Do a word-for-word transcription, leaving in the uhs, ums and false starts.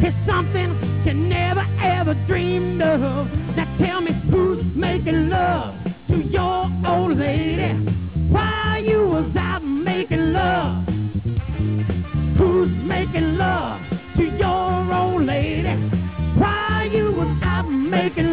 It's something you never ever dreamed of. Now tell me who's making love